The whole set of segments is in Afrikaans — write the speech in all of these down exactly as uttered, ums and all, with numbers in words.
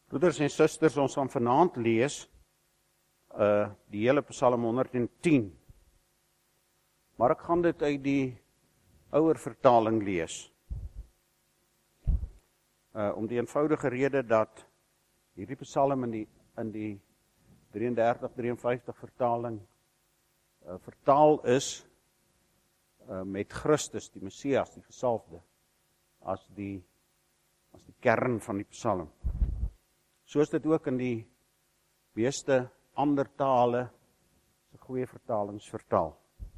Broeders en susters, ons gaan vanaand lees uh, die hele Psalm honderd en tien. Maar ek gaan dit uit die ouer vertaling lees. Uh, om die eenvoudige rede dat hierdie Psalm in die, in die drieëndertig drieënvyftig vertaling uh, vertaal is uh, met Christus, die Messias, die gesalfde, as die, as die kern van die Psalm. So is dit ook in die meeste ander tale se goeie vertalings vertaal.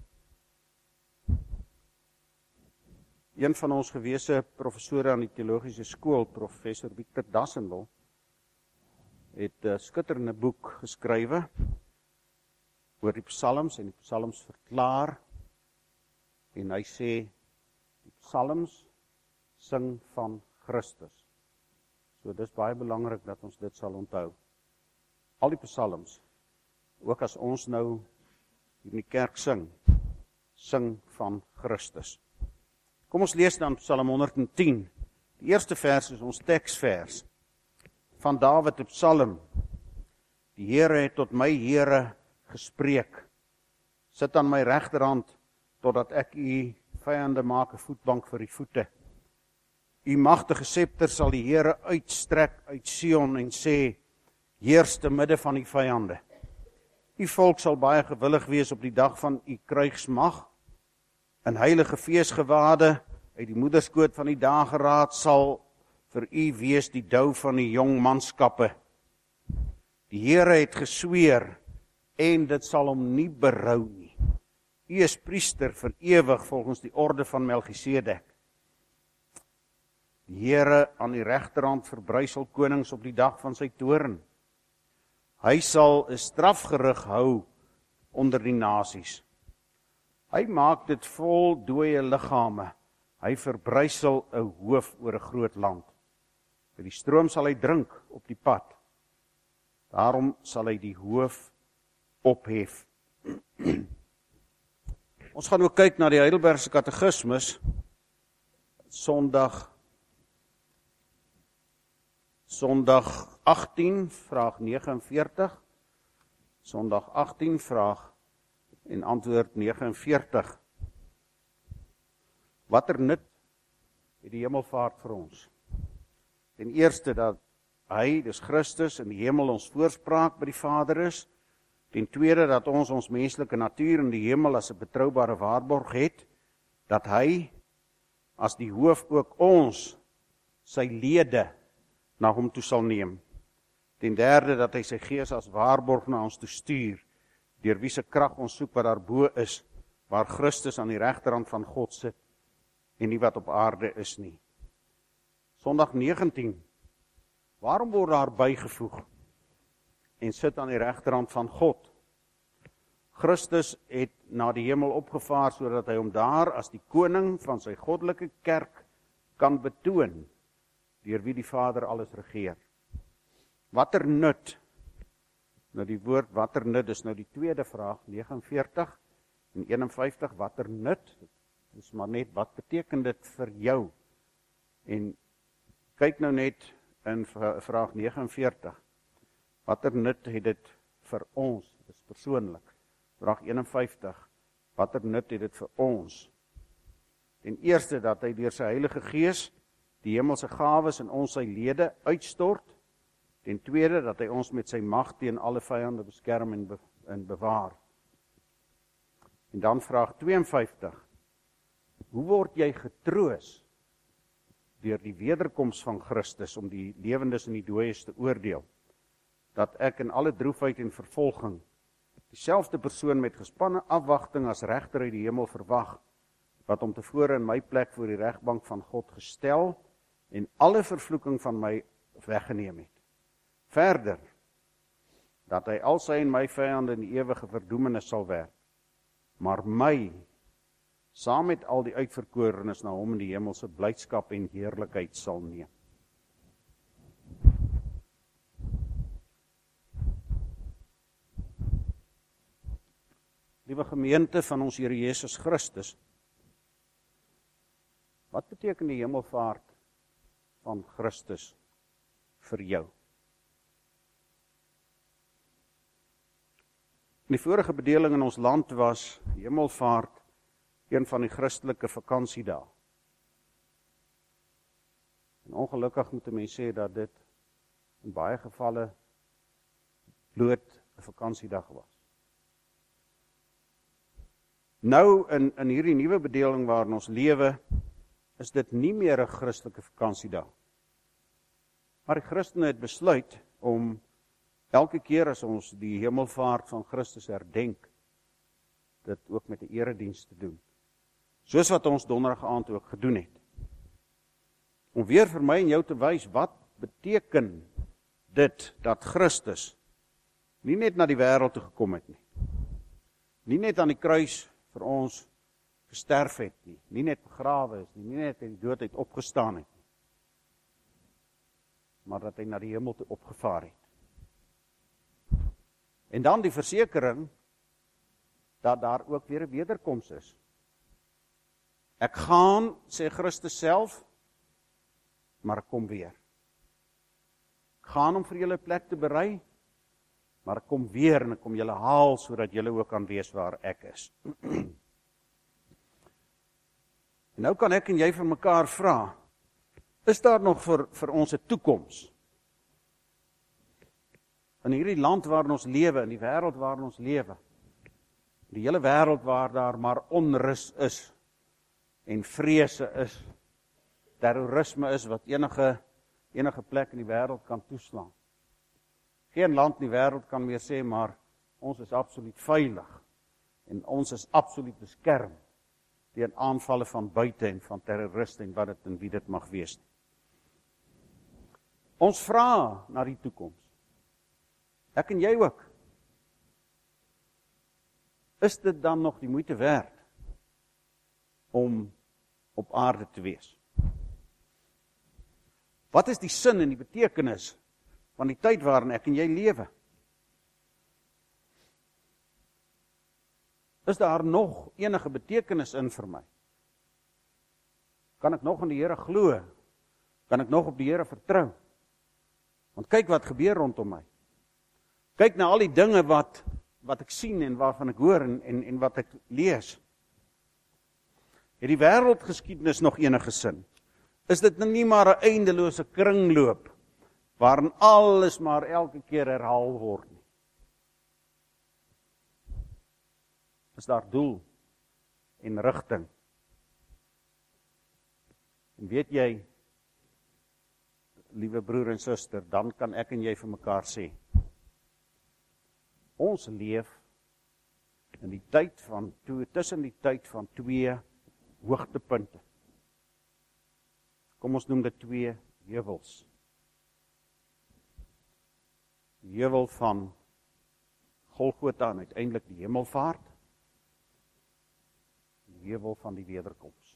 Een van ons gewese professore aan die teologiese skool, professor Victor Dassenwil, het 'n skitterende boek geskrywe oor die psalms en die psalms verklaar, en hy sê die psalms sing van Christus. So dis baie belangrik dat ons dit sal onthou. Al die psalms, ook as ons nou hier in die kerk sing, sing van Christus. Kom ons lees dan Psalm honderd en tien. Die eerste vers is ons teksvers van Dawid, 'n psalm. Die Here het tot my Here gespreek. Sit aan my regterhand totdat ek u vyande maak 'n voetbank vir u voete. U magtige scepter sal die Here uitstrek uit Sion en sê, heers te midde van die vyande. U volk sal baie gewillig wees op die dag van u krygsmag. In heilige feesgewade uit die moederskoot van die dageraad sal vir u wees die dou van die jong manskappe. Die Here het gesweer en dit sal hom nie berou nie. U is priester vir ewig volgens die orde van Melchisedek. Die Here aan die regterhand verbrysel konings op die dag van sy toorn. Hy sal 'n strafgerig hou onder die nasies. Hy maak dit vol dooie liggame. Hy verbrysel 'n hoof oor 'n groot land. By die stroom sal hy drink op die pad. Daarom sal hy die hoof ophef. Ons gaan ook kyk na die Heidelbergse Katekismus, Sondag Sondag agttien, vraag negenenveertig. Sondag agttien, vraag en antwoord negenenveertig. Watter nut het die hemelvaart vir ons? Ten eerste dat hy, dis Christus, in die hemel ons voorspraak by die Vader is. Ten tweede dat ons ons menslike natuur in die hemel as 'n betroubare waarborg het. Dat hy, as die hoof, ook ons, sy lede, na hom toe sal neem. Ten derde dat hy sy gees as waarborg na ons toe stuur, deur wie se krag ons soek wat daarbo is, waar Christus aan die regterhand van God sit, en nie wat op aarde is nie. Sondag negentien, waarom word daar bygevoeg, en sit aan die regterhand van God? Christus het na die hemel opgevaar, sodat hy hom daar as die koning van sy goddelike kerk kan betoon, deur wie die Vader alles regeer. Watter nut? Nou die woord watter nut is nou die tweede vraag, negenenveertig en eenenvyftig, watter nut? Dis maar net, wat beteken dit vir jou? En kyk nou net in vraag negenenveertig, watter nut het dit vir ons? Dit is persoonlik. Vraag eenenvyftig, watter nut het dit vir ons? Ten eerste dat hy deur sy Heilige Gees die hemelse gawes in ons sy lede uitstort. Ten tweede dat hy ons met sy mag teen alle vyande beskerm en, be, en bewaar. En dan vraag tweeënvyftig. Hoe word jy getroos deur die wederkoms van Christus om die lewendes en die dooies te oordeel? Dat ek in alle droefheid en vervolging dieselfde persoon met gespanne afwagting as regter uit die hemel verwag, wat om tevore in my plek voor die regbank van God gestel en alle vervloeking van my weggeneem het. Verder, dat hy al sy en my vyande in die ewige verdoemenis sal werp, maar my, saam met al die uitverkorenes na hom in die hemelse blydskap en heerlikheid sal neem. Liewe gemeente van ons Here Jesus Christus, wat beteken die hemelvaart van Christus vir jou? In die vorige bedeling in ons land was Hemelvaart een van die Christelike vakansiedae. En ongelukkig moet 'n mens sê dat dit in baie gevalle bloot 'n vakansiedag was. Nou in in hierdie nuwe bedeling waarin ons lewe, is dit nie meer 'n Christelike vakansiedag. Maar die Christene het besluit om elke keer as ons die hemelvaart van Christus herdenk, dit ook met 'n erediens te doen. Soos wat ons donderdag aand ook gedoen het. Om weer vir my en jou te wys, wat beteken dit dat Christus nie net na die wêreld toe gekom het nie. Nie net aan die kruis vir ons gesterf het nie, nie net begrawe is nie, nie net uit die dood uit opgestaan het nie, maar dat hy na die hemel toe opgevaar het. En dan die versekering dat daar ook weer 'n wederkoms is. Ek gaan, sê Christus self, maar ek kom weer. Ek gaan om vir julle 'n plek te berei, maar ek kom weer en ek kom julle haal, sodat julle ook kan wees waar ek is. En nou kan ek en jy vir mekaar vra, is daar nog vir, vir ons 'n toekoms? In hierdie land waarin ons lewe, in die wêreld waarin ons lewe, die hele wêreld waar daar maar onrus is, en vrese is, terrorisme is, wat enige, enige plek in die wêreld kan toeslaan. Geen land in die wêreld kan meer sê, maar ons is absoluut veilig, en ons is absoluut beskerm, teen aanvalle van buite en van terroriste en wat dit en wie dit mag wees. Ons vra na die toekoms. Ek en jy ook. Is dit dan nog die moeite werd om op aarde te wees? Wat is die sin en die betekenis van die tyd waarin ek en jy lewe? Is daar nog enige betekenis in vir my? Kan ek nog in die Here glo? Kan ek nog op die Here vertrou? Want kyk wat gebeur rondom my. Kyk na al die dinge wat, wat ek sien en waarvan ek hoor en, en, en wat ek lees. Het die wêreldgeskiedenis nog enige sin? Is dit nie maar 'n eindelose kringloop, waarin alles maar elke keer herhaal word nie? Is daar doel en rigting? En weet jy, liewe broer en suster, dan kan ek en jy vir mekaar sê, ons leef in die tyd van, tussen die tyd van twee hoogtepunte. Kom ons noem dit twee heuwels. Die heuwel van Golgotha en uiteindelik die hemelvaart. Die heuwel van die wederkoms.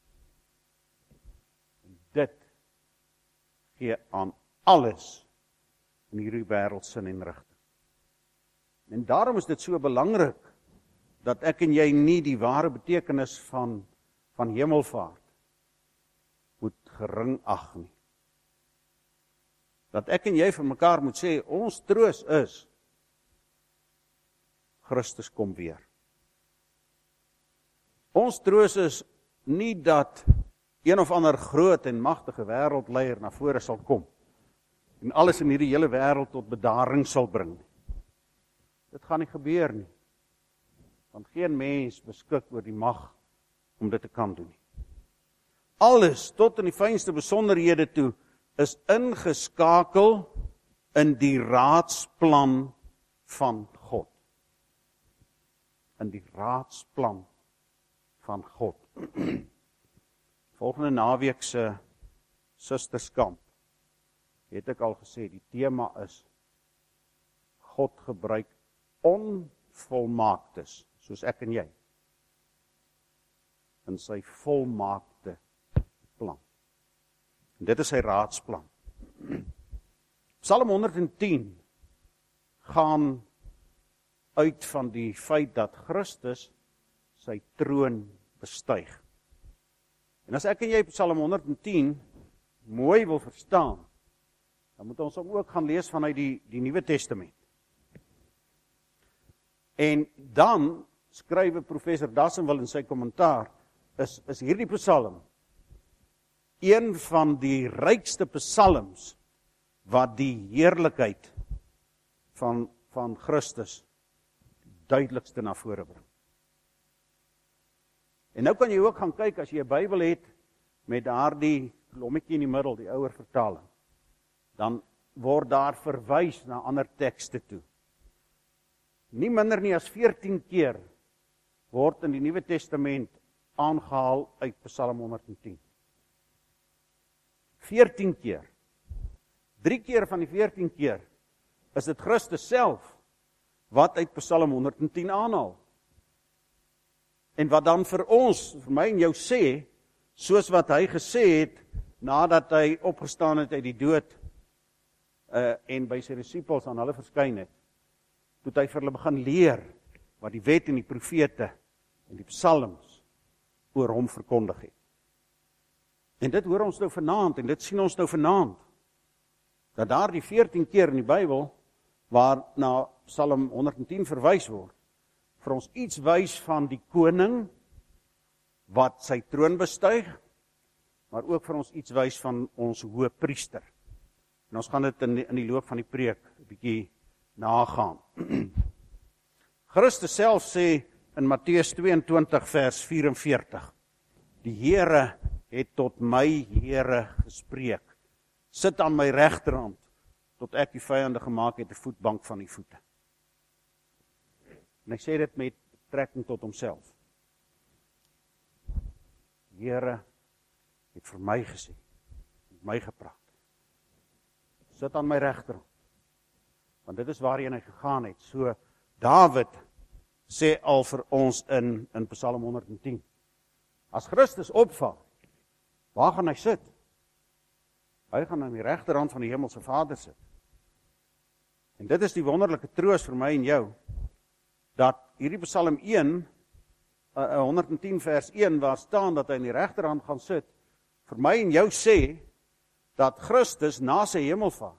En dit gee aan alles in hierdie wêreld sin en rigting. En daarom is dit so belangrik dat ek en jy nie die ware betekenis van, van hemelvaart moet gering ag nie. Dat ek en jy vir mekaar moet sê, ons troos is, Christus kom weer. Ons troos is nie dat een of ander groot en magtige wêreldleier na vore sal kom, en alles in hierdie hele wêreld tot bedaring sal bring. Dit gaan nie gebeur nie, want geen mens beskik oor die mag om dit te kan doen nie. Alles, tot in die fynste besonderhede toe, is ingeskakel in die raadsplan van God. In die raadsplan van God. Volgende naweek se susterskamp, het ek al gesê, die tema is, God gebruik onvolmaaktes, soos ek en jy, in sy volmaakte plan. En dit is sy raadsplan. Psalm honderdtien gaan uit van die feit dat Christus sy troon bestyg. En as ek en jy Psalm honderdtien mooi wil verstaan, dan moet ons hom ook gaan lees vanuit die, die Nuwe Testament. En dan skrywe professor Dassenwil in sy kommentaar, is, is hierdie psalm een van die rykste psalms wat die heerlikheid van, van Christus duidelikste na vore bring. En nou kan jy ook gaan kyk, as jy 'n Bybel het, met daardie klommetjie in die middel, die ouer vertaling, dan word daar verwys na ander tekste toe. Nie minder nie as veertien keer word in die Nuwe Testament aangehaal uit Psalm honderd en tien. veertien keer. Drie keer van die veertien keer is dit Christus self wat uit Psalm honderd en tien aanhaal. En wat dan vir ons, vir my en jou sê, soos wat hy gesê het, nadat hy opgestaan het uit die dood, uh, en by sy disippels aan hulle verskyn het, toe hy vir hulle begin leer, wat die wet en die profete, en die psalms, oor hom verkondig het. En dit hoor ons nou vanaand, en dit sien ons nou vanaand, dat daar die veertien keer in die Bybel, waar na Psalm honderd en tien verwys word, vir ons iets wys van die koning, wat sy troon bestuig, maar ook vir ons iets wys van ons hoëpriester. En ons gaan dit in die, in die loop van die preek 'n bietjie nagaan. Christus self sê in Matteus tweeëntwintig vers vyf en veertig, die Here het tot my Here gespreek, sit aan my regterhand, tot ek die vyande gemaak het 'n voetbank van die voete. En hy sê dit met betrekking tot homself. Die Here het vir my gesê, met my gepraat. Sit aan my regterhand. Want dit is waarheen hy gegaan het. So Dawid sê al vir ons in, in Psalm honderd en tien. As Christus opvaar, waar gaan hy sit? Hy gaan aan die regterhand van die hemelse Vader sit. En dit is die wonderlike troos vir my en jou, dat hierdie Psalm een, honderd en tien vers een, waar staan dat hy aan die regterhand gaan sit, vir my en jou sê, dat Christus na sy hemelvaart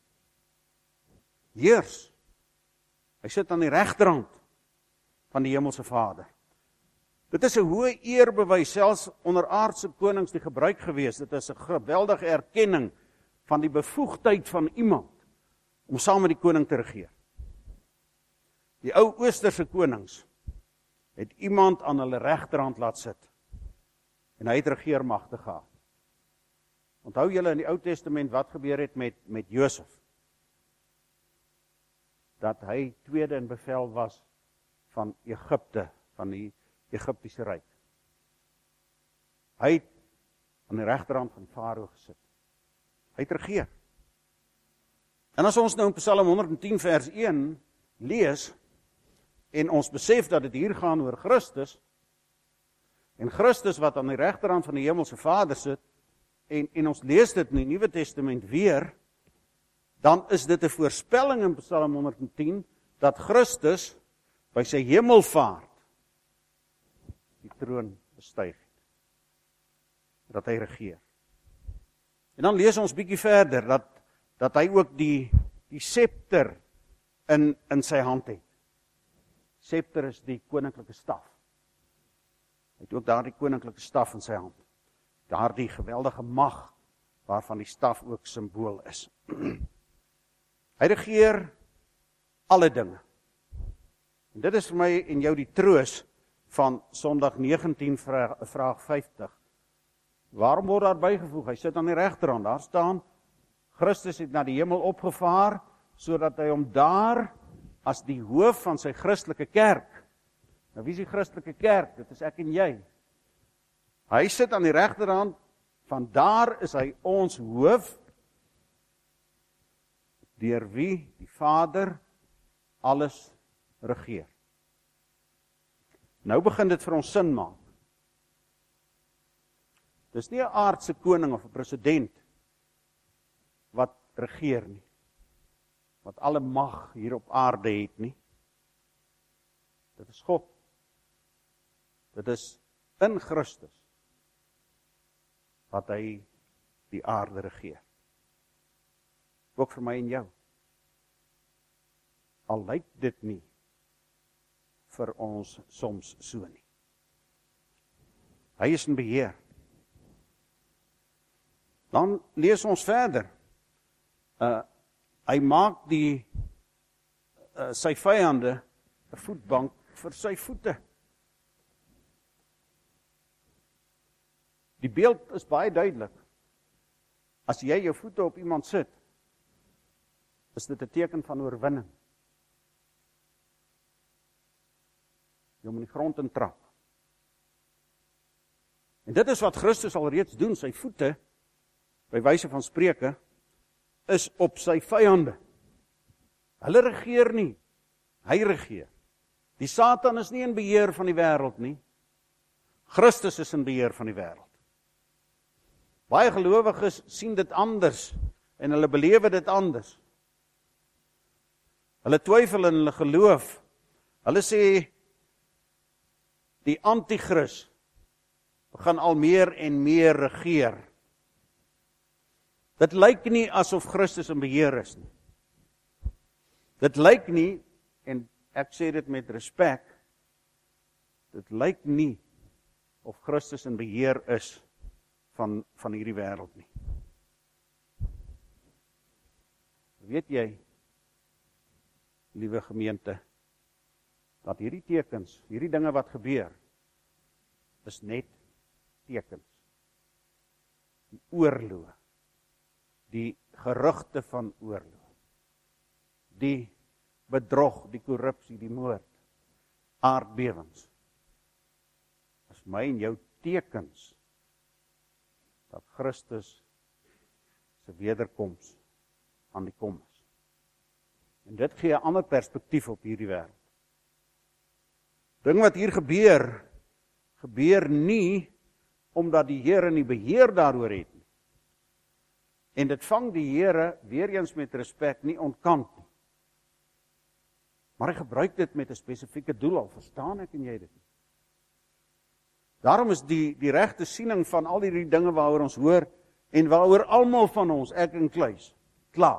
heers. Hy sit aan die regterhand van die hemelse Vader. Dit is 'n hoë eerbewys, selfs onder aardse konings die gebruik gewees. Dit is 'n geweldige erkenning van die bevoegdheid van iemand om saam met die koning te regeer. Die ou Oosterse konings het iemand aan hulle regterhand laat sit en hy het regeermagte gehad. Onthou julle in die Ou Testament wat gebeur het met, met Josef? Dat hy tweede in bevel was van Egipte, van die Egiptiese ryk. Hy het aan die regterhand van Farao gesit. Hy het regeer. En as ons nou in Psalm honderd en tien vers een lees, en ons besef dat dit hier gaan oor Christus, en Christus wat aan die regterhand van die hemelse Vader sit, en, en ons lees dit in die Nuwe Testament weer, dan is dit 'n voorspelling in Psalm honderd en tien, dat Christus by sy hemelvaart die troon bestyg het. Dat hy regeer. En dan lees ons bietjie verder, dat, dat hy ook die, die scepter in, in sy hand het. Scepter is die koninklike staf. Hy het ook daar die koninklike staf in sy hand. Daar die geweldige mag, waarvan die staf ook symbool is. Hy regeer alle dinge. En dit is vir my en jou die troos van Sondag negentien vraag, vraag vyftig. Waarom word daar bygevoeg? Hy sit aan die regterhand. Daar staan, Christus het na die hemel opgevaar, sodat hy hom daar as die hoof van sy Christelike kerk. Nou wie is die Christelike kerk? Dit is ek en jy. Hy sit aan die regterhand, van daar is hy ons hoof, deur wie die Vader alles regeer. Nou begin dit vir ons sin maak. Dis nie 'n aardse koning of 'n president wat regeer nie, wat alle mag hier op aarde het nie. Dit is God. Dit is in Christus wat hy die aarde regeer. Ook vir my en jou. Al lyk dit nie vir ons soms so nie. Hy is in beheer. Dan lees ons verder. Uh, hy maak die uh, sy vyande 'n voetbank vir sy voete. Die beeld is baie duidelik. As jy jou voete op iemand sit, is dit 'n teken van oorwinning. Jy moet in die grond intrap. En dit is wat Christus alreeds doen, sy voete, by wyse van Spreuke, is op sy vyande. Hulle regeer nie, hy regeer. Die Satan is nie in beheer van die wêreld nie. Christus is in beheer van die wêreld. Baie gelowiges sien dit anders en hulle belewe dit anders. Hulle twyfel in hulle geloof. Hulle sê die anti-kris begin al meer en meer regeer. Dit lyk nie asof Christus in beheer is nie. Dit lyk nie, en ek sê dit met respek, dit lyk nie of Christus in beheer is van, van hierdie wêreld nie. Weet jy, liewe gemeente, dat hierdie tekens, hierdie dinge wat gebeur, is net tekens. Die oorlog, die gerugte van oorlog, die bedrog, die korrupsie, die moord, aardbewings, is my en jou tekens dat Christus se wederkoms aan die kom is. En dit gee 'n ander perspektief op hierdie wêreld. Ding wat hier gebeur, gebeur nie omdat die Here nie beheer daaroor het nie. En dit vang die Here weer eens met respek nie ontkant nie. Maar hy gebruik dit met 'n spesifieke doel, al verstaan ek en jy dit nie. Daarom is die, die regte siening van al hierdie dinge waaroor ons hoor, en waaroor almal van ons, ek en Kluis, klaar.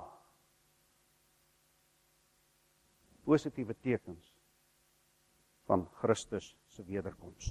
Positiewe tekens van Christus se wederkoms.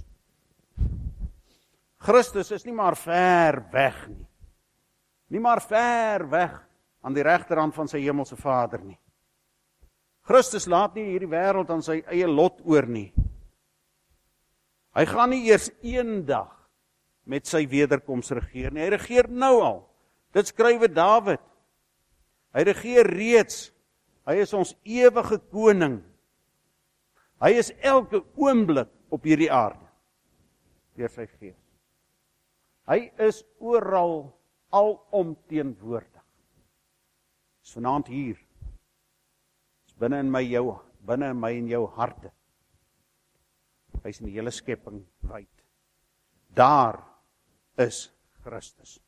Christus is nie maar ver weg nie. Nie maar ver weg aan die regterhand van sy hemelse Vader nie. Christus laat nie hierdie wêreld aan sy eie lot oor nie. Hy gaan nie eers eendag met sy wederkoms regeer nie. Hy regeer nou al. Dit skrywe Dawid. Hy regeer reeds. Hy is ons ewige koning. Hy is elke oomblik op hierdie aarde deur sy Gees. Hy is oral alomteenwoordig. Is vanaand hier. Is binne in my jou, binne in my en jou harte. Hy is in die hele skepping wyd. Daar is Christus.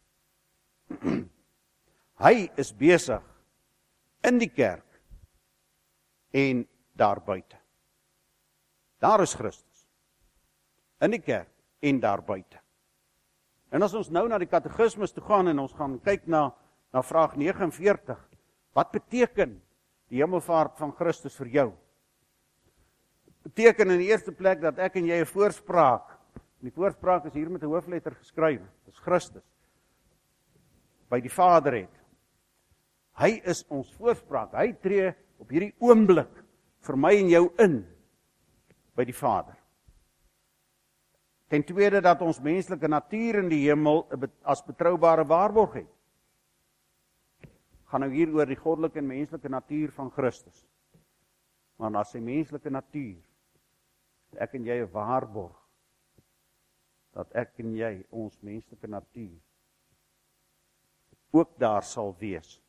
Hy is besig in die kerk en daar buite. Daar is Christus. In die kerk en daar buite. En as ons nou na die katekismes toe gaan en ons gaan kyk na, na vraag vyf nege veertig, wat beteken die hemelvaart van Christus vir jou? Beteken in die eerste plek dat ek en jy 'n voorspraak, en die voorspraak is hier met 'n hoofletter geskryf, dit is Christus, by die Vader het. Hy is ons voorspraak, hy tree op hierdie oomblik vir my en jou in, by die Vader. Ten tweede dat ons menslike natuur in die hemel as betroubare waarborg het. Gaan nou hier oor die goddelike en menslike natuur van Christus. Maar as sy menslike natuur, ek en jy 'n waarborg, dat ek en jy ons menslike natuur ook daar sal wees.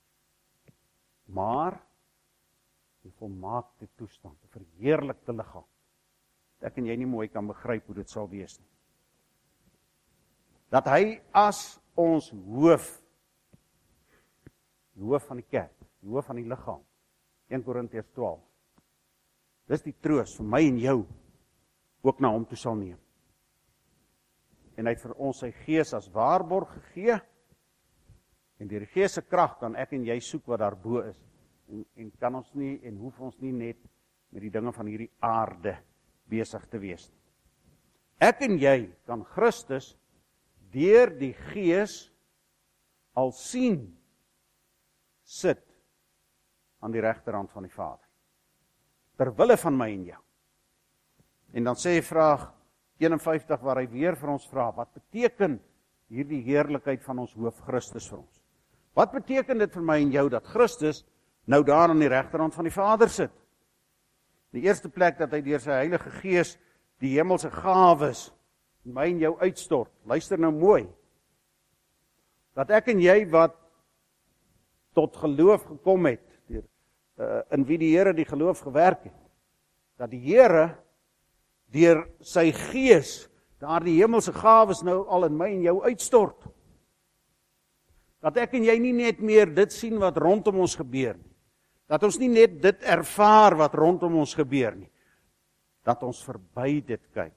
Maar die volmaakte toestand, 'n verheerlikte liggaam. Ek en jy nie mooi kan begryp hoe dit sal wees nie. Dat hy as ons hoof, die hoof van die kerk, die hoof van die liggaam, een Korintiërs twaalf, dis die troos vir my en jou, ook na hom toe sal neem. En hy het vir ons sy Gees as waarborg gegee, en deur die Gees se krag kan ek en jy soek wat daarbo is, en, en kan ons nie, en hoef ons nie net met die dinge van hierdie aarde besig te wees. Ek en jy kan Christus deur die Gees al sien sit aan die regterhand van die Vader. Ter wille van my en jou. En dan sê hy vraag eenenvyftig waar hy weer vir ons vra, wat beteken hierdie heerlikheid van ons hoof Christus vir ons? Wat beteken dit vir my en jou dat Christus nou daar aan die regterhand van die Vader sit? Die eerste plek dat hy deur sy Heilige Gees die hemelse gawes in my en jou uitstort. Luister nou mooi. Dat ek en jy wat tot geloof gekom het, deur, uh, in wie die Here die geloof gewerk het, dat die Here deur sy Gees daar die hemelse gawes nou al in my en jou uitstort. Dat ek en jy nie net meer dit sien wat rondom ons gebeur nie. Dat ons nie net dit ervaar wat rondom ons gebeur nie. Dat ons verby dit kyk.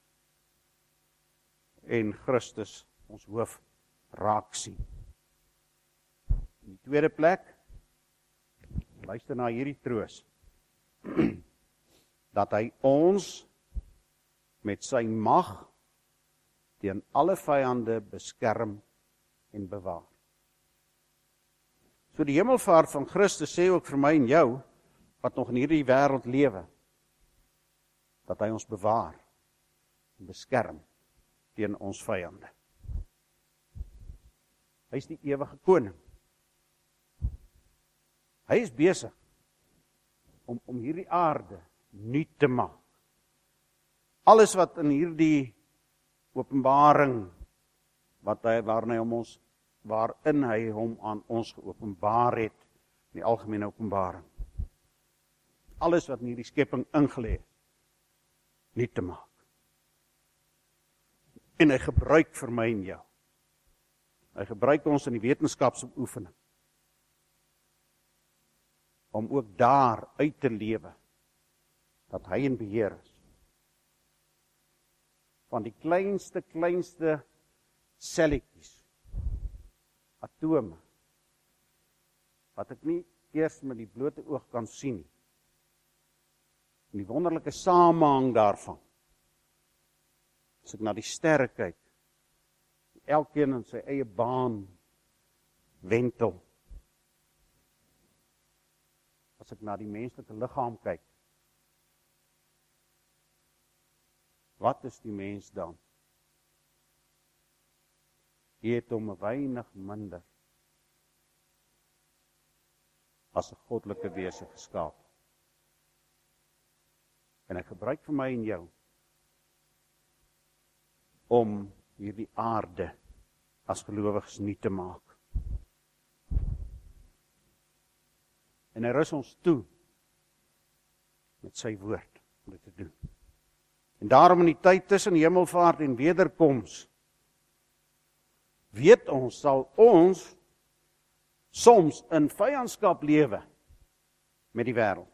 En Christus ons hoof raak sien. In die tweede plek, luister na hierdie troos. Dat hy ons met sy mag teen alle vyande beskerm en bewaar. So die hemelvaart van Christus sê ook vir my en jou, wat nog in hierdie wêreld lewe, dat hy ons bewaar en beskerm teen ons vyande. Hy is die ewige koning. Hy is besig om, om hierdie aarde nuut te maak. Alles wat in hierdie openbaring, wat hy, waarin hy om ons, waarin hy hom aan ons geopenbaar het, in die algemene openbaring. Alles wat in hierdie skepping ingelê is, nuut te maak. En hy gebruik vir my en jou. Hy gebruik ons in die wetenskapsoefening, om ook daar uit te lewe, dat hy in beheer is. Van die kleinste, kleinste selletjies, atome, wat ek nie eers met die blote oog kan sien, en die wonderlike samehang daarvan, as ek na die sterre kyk, elkeen in sy eie baan wentel, as ek na die menslike liggaam kyk, wat is die mens dan? Hy het hom 'n weinig minder as 'n goddelike wese geskaap. En hy gebruik vir my en jou om hierdie aarde as gelowiges nuut te maak. En hy rus ons toe met sy woord om dit te doen. En daarom in die tyd tussen hemelvaart en wederkoms, weet ons, sal ons soms in vyandskap lewe met die wêreld.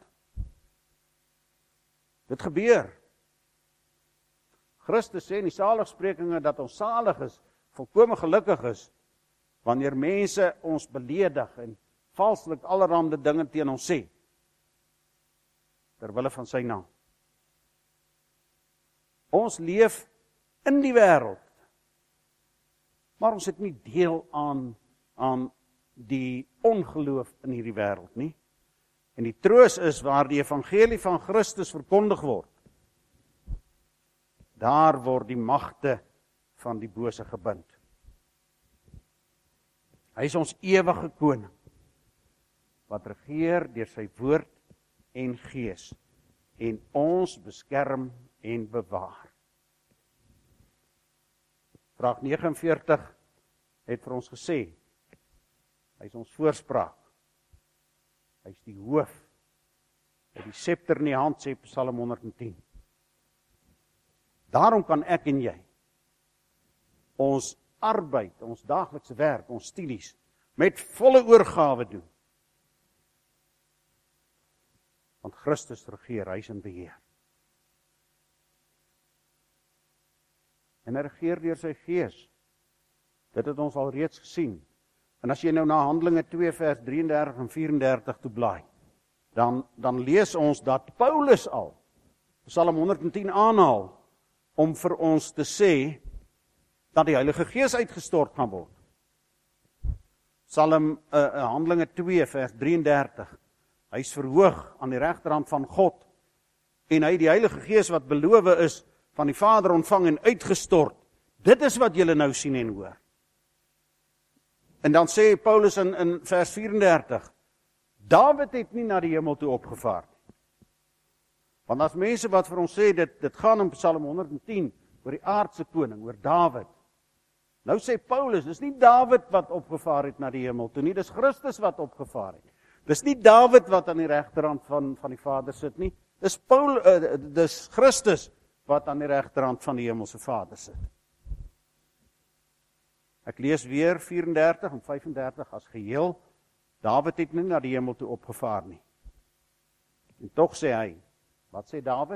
Dit gebeur. Christus sê in die saligsprekinge dat ons salig is, volkome gelukkig is, wanneer mense ons beledig en valslik allerhande dinge teen ons sê, ter wille van sy naam. Ons leef in die wêreld, maar ons het nie deel aan, aan die ongeloof in hierdie wêreld nie. En die troos is waar die evangelie van Christus verkondig word. Daar word die magte van die bose gebind. Hy is ons ewige koning, wat regeer deur sy woord en gees, en ons beskerm en bewaar. Vraag negenenveertig het vir ons gesê, hy is ons voorspraak, hy is die hoof, hy het die scepter in die hand, sê Psalm honderdtien. Daarom kan ek en jy ons arbeid, ons daaglikse werk, ons studies, met volle oorgawe doen. Want Christus regeer, hy is in beheer. En hy regeer deur sy gees. Dit het ons al reeds gesien. En as jy nou na Handelinge twee vers drieëndertig en vyf en dertig toe blaai, dan, dan lees ons dat Paulus al Psalm honderdtien aanhaal om vir ons te sê dat die Heilige Gees uitgestort gaan word. Psalm uh, uh, Handelinge twee vers drie en dertig. Hy is verhoog aan die regterhand van God en hy die Heilige Gees wat beloof is van die Vader ontvang en uitgestort. Dit is wat julle nou sien en hoor. En dan sê Paulus in, in vers vyf en dertig, Dawid het nie na die hemel toe opgevaar nie. Want as mense wat vir ons sê, dit, dit gaan in Psalm honderdtien oor die aardse koning, oor Dawid. Nou sê Paulus, dis nie Dawid wat opgevaar het na die hemel toe nie, dis Christus wat opgevaar het. Dis nie Dawid wat aan die regterhand van, van die Vader sit nie, dis, Paul, uh, dis Christus wat aan die regterhand van die hemelse Vader sit. Ek lees weer vyf en dertig en vyf en dertig as geheel. Dawid het nie na die hemel toe opgevaar nie. En tog sê hy, wat sê Dawid?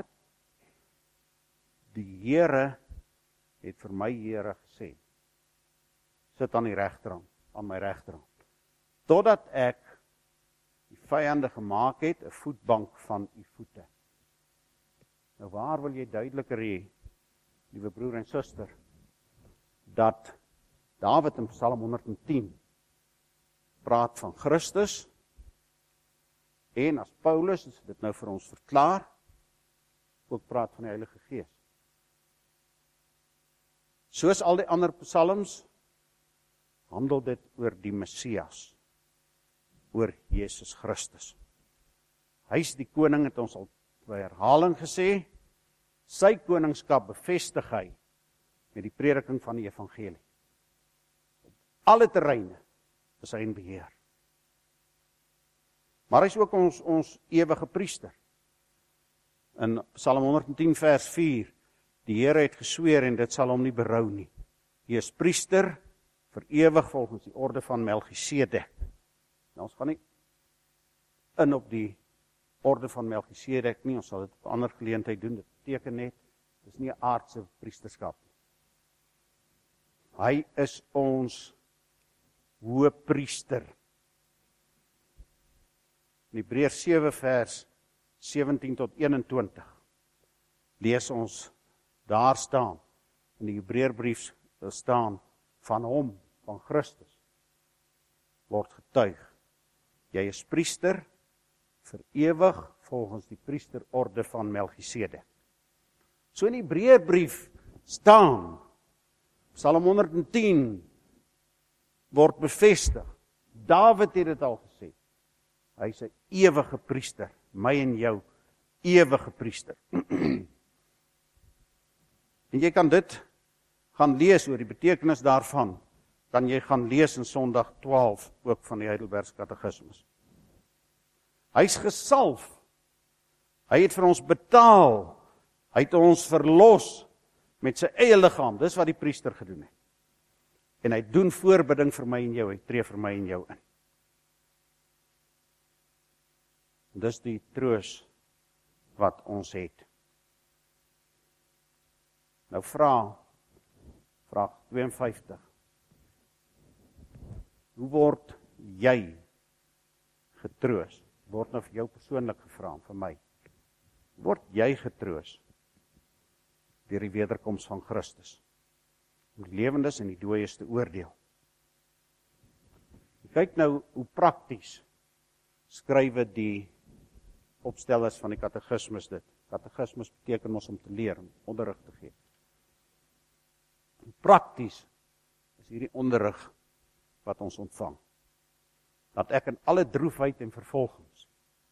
Die Here het vir my Here gesê, sit aan die regterhand, aan my regterhand, totdat ek die vyande gemaak het, 'n voetbank van u voete. Nou waar wil jy duideliker hê, liewe broer en suster, dat Dawid in Psalm honderdtien praat van Christus, en as Paulus dit nou vir ons verklaar, ook praat van die Heilige Gees. Soos al die ander psalms, handel dit oor die Messias, oor Jesus Christus. Hy is die koning, het ons al by herhaling gesê, sy koningskap bevestig hy met die prediking van die evangelie. Op alle terreine is hy in beheer. Maar hy is ook ons, ons ewige priester. In Psalm honderdtien vers vier, die Here het gesweer en dit sal hom nie berou nie. Hy is priester vir ewig volgens die orde van Melchisedek. Nou, ons gaan nie in op die orde van Melchisedek nie, ons sal dit op 'n ander geleentheid doen, dit beteken net, dit is nie 'n aardse priesterskap nie. Hy is ons hoëpriester. In Hebreërs sewe vers sewentien tot eenentwintig lees ons, daar staan, in die Hebreërbrief staan, van hom, van Christus, word getuig, jy is priester, vir ewig, volgens die priesterorde van Melchisedek. So in die Hebreërbrief staan, Psalm honderdtien, word bevestig, Dawid het dit al gesê, hy is 'n ewige priester, my en jou, ewige priester. En jy kan dit gaan lees oor die betekenis daarvan, kan jy gaan lees in Sondag twaalf, ook van die Heidelbergse Katekismus. Hy is gesalf, hy het vir ons betaal, hy het ons verlos met sy eie liggaam, dis wat die priester gedoen het. En hy doen voorbidding vir my en jou, hy tree vir my en jou in. En dis die troos wat ons het. Nou vra, vraag tweeënvyftig. Hoe word jy getroos? Word nou vir jou persoonlik gevra, vir my. Word jy getroos deur die wederkoms van Christus, om die lewendes en die dooies te oordeel? Kyk nou hoe prakties skrywe die opstellers van die katekismus dit. Katekismus beteken ons om te leer, om onderrig te gee. Prakties is hierdie onderrig wat ons ontvang. Dat ek in alle droefheid en vervolgings.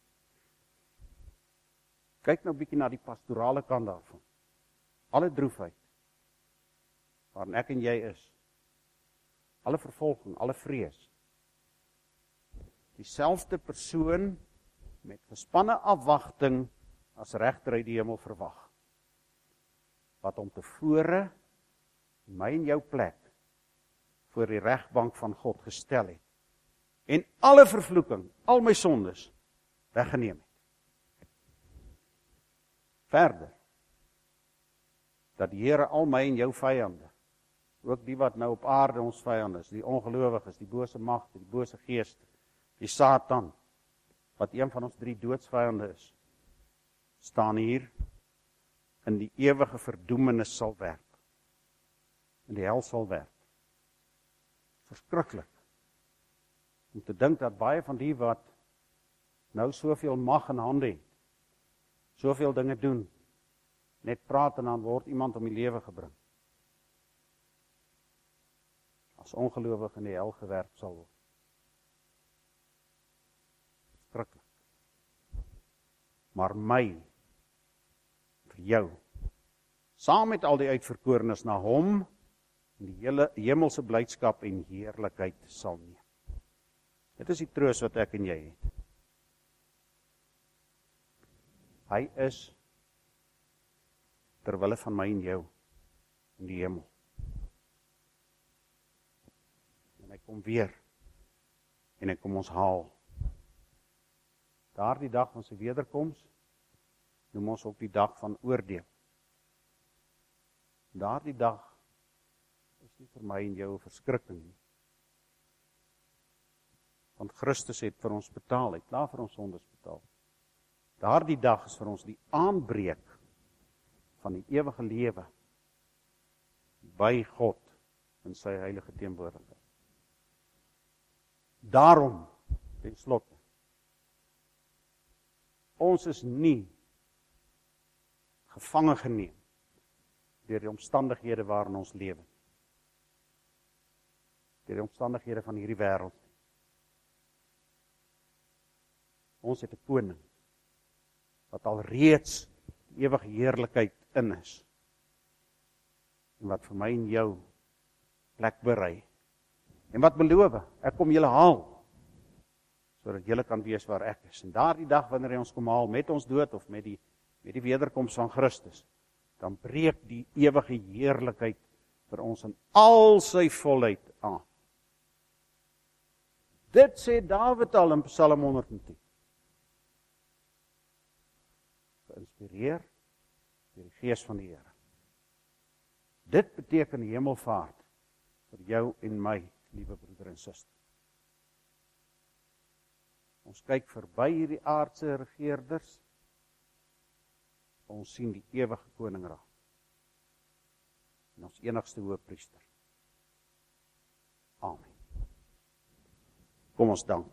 Kyk nou bietjie na die pastorale kant daarvan. Alle droefheid waarin ek en jy is. Alle vervolging, alle vrees. Dieselfde persoon met gespanne afwagting as regter uit die hemel verwag. Wat hom tevore my en jou plek voor die regbank van God gestel het. En alle vervloeking, al my sondes weggeneem het. Verder, dat die Here al my en jou vyande, ook die wat nou op aarde ons vyand is, die ongelowiges, die bose magte, die bose geeste, die Satan, wat een van ons drie doodsvyande is, staan hier, in die ewige verdoemenis sal werp. In die hel sal werp. Verskriklik. Om te dink dat baie van die wat nou soveel mag in hande het, soveel dinge doen, net praat en dan word iemand om die lewe gebring. As ongelowig in die hel gewerp sal word. Verskriklik. Maar my, vir jou, saam met al die uitverkorenes na hom, en die hele hemelse blydskap en heerlikheid sal neem. Dit is die troos wat ek en jy het. Hy is terwille van my en jou in die hemel. En hy kom weer en hy kom ons haal. Daardie dag van sy wederkoms noem ons ook die dag van oordeel. Daardie dag is nie vir my en jou 'n verskrikking nie. Want Christus het vir ons betaal, hy het klaar vir ons sondes betaal. Daardie dag is vir ons die aanbreek van die ewige lewe by God in sy heilige teenwoordigheid. Daarom, ten slotte, ons is nie gevange geneem deur die omstandighede waarin ons lewe. Deur die omstandighede van hierdie wêreld. Ons het 'n koning wat al reeds die ewige heerlikheid in is. En wat vir my en jou plek berei. En wat beloof, ek kom julle haal, sodat julle kan wees waar ek is. En daardie dag wanneer hy ons kom haal met ons dood of met die, met die wederkoms van Christus, dan breek die ewige heerlikheid vir ons in al sy volheid aan. Dit sê Dawid al in Psalm honderdtien. Geïnspireer deur die Gees van die Here. Dit beteken die hemelvaart vir jou en my, liewe broeder en suster. Ons kyk verby hierdie aardse regeerders, ons sien die ewige koningraad. En ons enigste hoëpriester. Amen. Kom ons dank.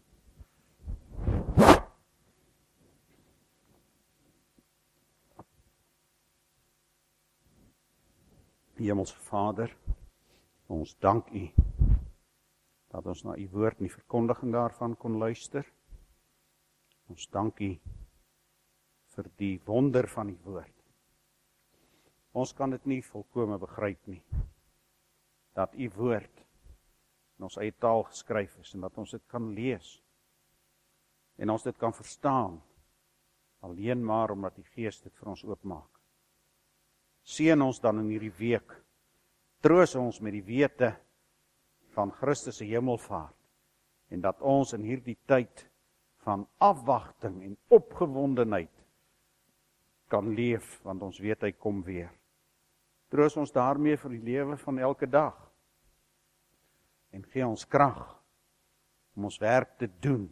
Hemelse Vader, ons dank U dat ons na U woord en die verkondiging daarvan kon luister. Ons dank U vir die wonder van die woord. Ons kan dit nie volkome begryp nie, dat U woord in ons eie taal geskryf is, en dat ons dit kan lees, en ons dit kan verstaan, alleen maar omdat die Gees dit vir ons oopmaak. Seën ons dan in hierdie week, troos ons met die wete van Christus se hemelvaart, en dat ons in hierdie tyd van afwagting en opgewondenheid kan leef, want ons weet hy kom weer. Troos ons daarmee vir die lewe van elke dag, en gee ons krag om ons werk te doen,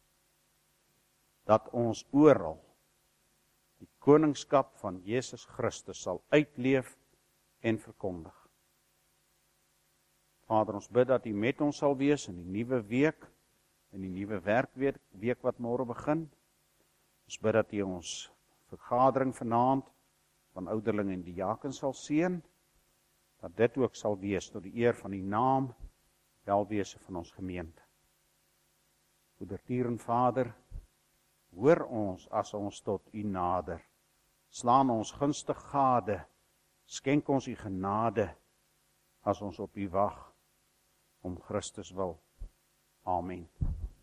dat ons oral die koningskap van Jesus Christus sal uitleef en verkondig. Vader, ons bid dat U met ons sal wees in die nuwe week, in die nuwe werkweek week wat môre begin. Ons bid dat U ons vergadering vanaand van ouderlinge en diakens sal seën, dat dit ook sal wees tot die eer van die naam, welwese van ons gemeente. Goedertier en Vader, hoor ons as ons tot U nader. Slaan ons gunstig gade, skenk ons U genade, as ons op U wag, om Christus wil. Amen.